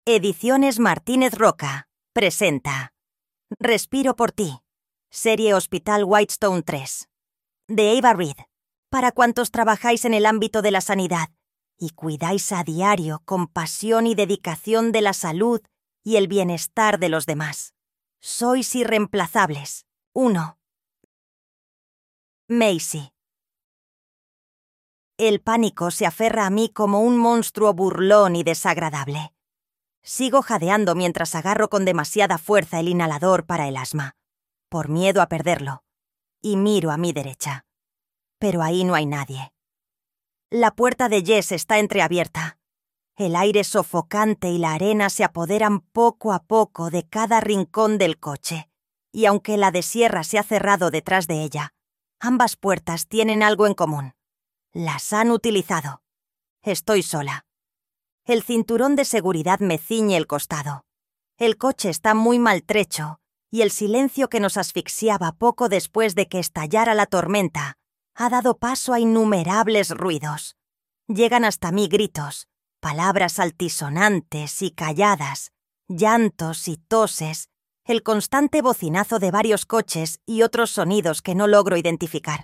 Ediciones Martínez Roca presenta Respiro por ti, serie Hospital Whitestone 3, de Eva Reed, para cuantos trabajáis en el ámbito de la sanidad y cuidáis a diario con pasión y dedicación de la salud y el bienestar de los demás. Sois irreemplazables. 1. Macy. El pánico se aferra a mí como un monstruo burlón y desagradable. Sigo jadeando mientras agarro con demasiada fuerza el inhalador para el asma, por miedo a perderlo, y miro a mi derecha. Pero ahí no hay nadie. La puerta de Jess está entreabierta. El aire sofocante y la arena se apoderan poco a poco de cada rincón del coche, y aunque la de Sierra se ha cerrado detrás de ella, ambas puertas tienen algo en común. Las han utilizado. Estoy sola. El cinturón de seguridad me ciñe el costado. El coche está muy maltrecho y el silencio que nos asfixiaba poco después de que estallara la tormenta ha dado paso a innumerables ruidos. Llegan hasta mí gritos, palabras altisonantes y calladas, llantos y toses, el constante bocinazo de varios coches y otros sonidos que no logro identificar.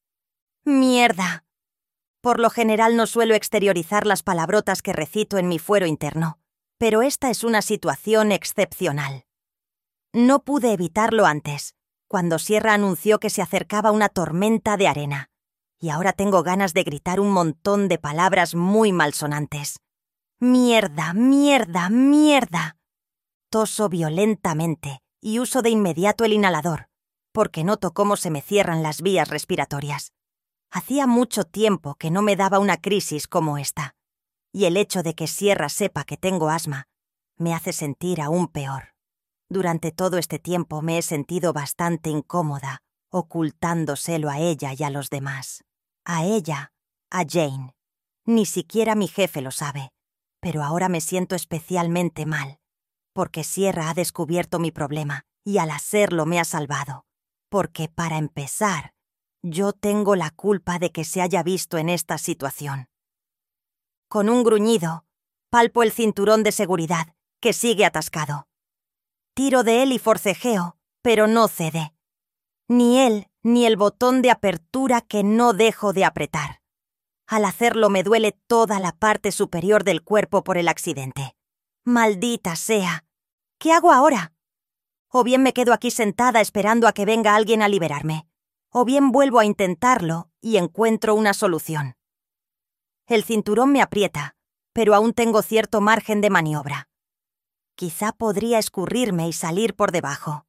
¡Mierda! Por lo general no suelo exteriorizar las palabrotas que recito en mi fuero interno, pero esta es una situación excepcional. No pude evitarlo antes, cuando Sierra anunció que se acercaba una tormenta de arena, y ahora tengo ganas de gritar un montón de palabras muy malsonantes. ¡Mierda, mierda, mierda! Toso violentamente y uso de inmediato el inhalador, porque noto cómo se me cierran las vías respiratorias. Hacía mucho tiempo que no me daba una crisis como esta, y el hecho de que Sierra sepa que tengo asma me hace sentir aún peor. Durante todo este tiempo me he sentido bastante incómoda, ocultándoselo a ella y a los demás. A ella, a Jane. Ni siquiera mi jefe lo sabe, pero ahora me siento especialmente mal, porque Sierra ha descubierto mi problema y al hacerlo me ha salvado, porque para empezar, yo tengo la culpa de que se haya visto en esta situación. Con un gruñido, palpo el cinturón de seguridad, que sigue atascado. Tiro de él y forcejeo, pero no cede. Ni él, ni el botón de apertura que no dejo de apretar. Al hacerlo me duele toda la parte superior del cuerpo por el accidente. ¡Maldita sea! ¿Qué hago ahora? O bien me quedo aquí sentada esperando a que venga alguien a liberarme, o bien vuelvo a intentarlo y encuentro una solución. El cinturón me aprieta, pero aún tengo cierto margen de maniobra. Quizá podría escurrirme y salir por debajo.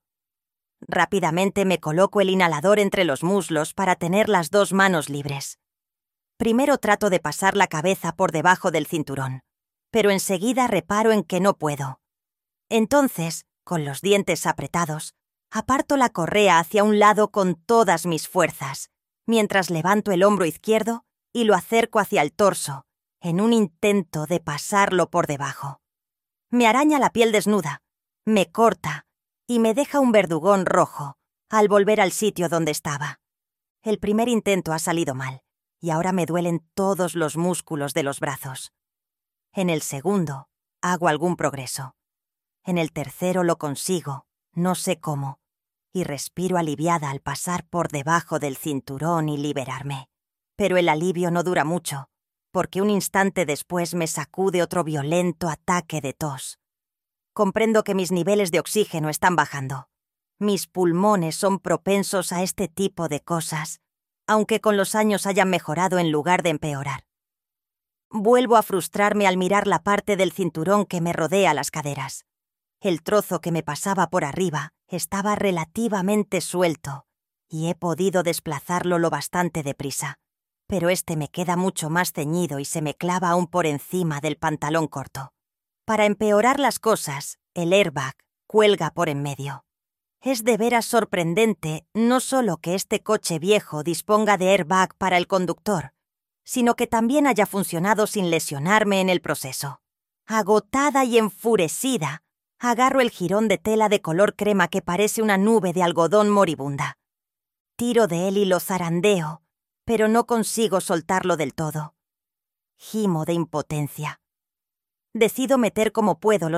Rápidamente me coloco el inhalador entre los muslos para tener las dos manos libres. Primero trato de pasar la cabeza por debajo del cinturón, pero enseguida reparo en que no puedo. Entonces, con los dientes apretados, aparto la correa hacia un lado con todas mis fuerzas, mientras levanto el hombro izquierdo y lo acerco hacia el torso, en un intento de pasarlo por debajo. Me araña la piel desnuda, me corta y me deja un verdugón rojo al volver al sitio donde estaba. El primer intento ha salido mal y ahora me duelen todos los músculos de los brazos. En el segundo, hago algún progreso. En el tercero lo consigo, no sé cómo, y respiro aliviada al pasar por debajo del cinturón y liberarme. Pero el alivio no dura mucho, porque un instante después me sacude otro violento ataque de tos. Comprendo que mis niveles de oxígeno están bajando. Mis pulmones son propensos a este tipo de cosas, aunque con los años hayan mejorado en lugar de empeorar. Vuelvo a frustrarme al mirar la parte del cinturón que me rodea las caderas. El trozo que me pasaba por arriba estaba relativamente suelto y he podido desplazarlo lo bastante deprisa, pero este me queda mucho más ceñido y se me clava aún por encima del pantalón corto. Para empeorar las cosas, el airbag cuelga por en medio. Es de veras sorprendente no solo que este coche viejo disponga de airbag para el conductor, sino que también haya funcionado sin lesionarme en el proceso. Agotada y enfurecida, agarro el jirón de tela de color crema que parece una nube de algodón moribunda. Tiro de él y lo zarandeo, pero no consigo soltarlo del todo. Gimo de impotencia. Decido meter como puedo los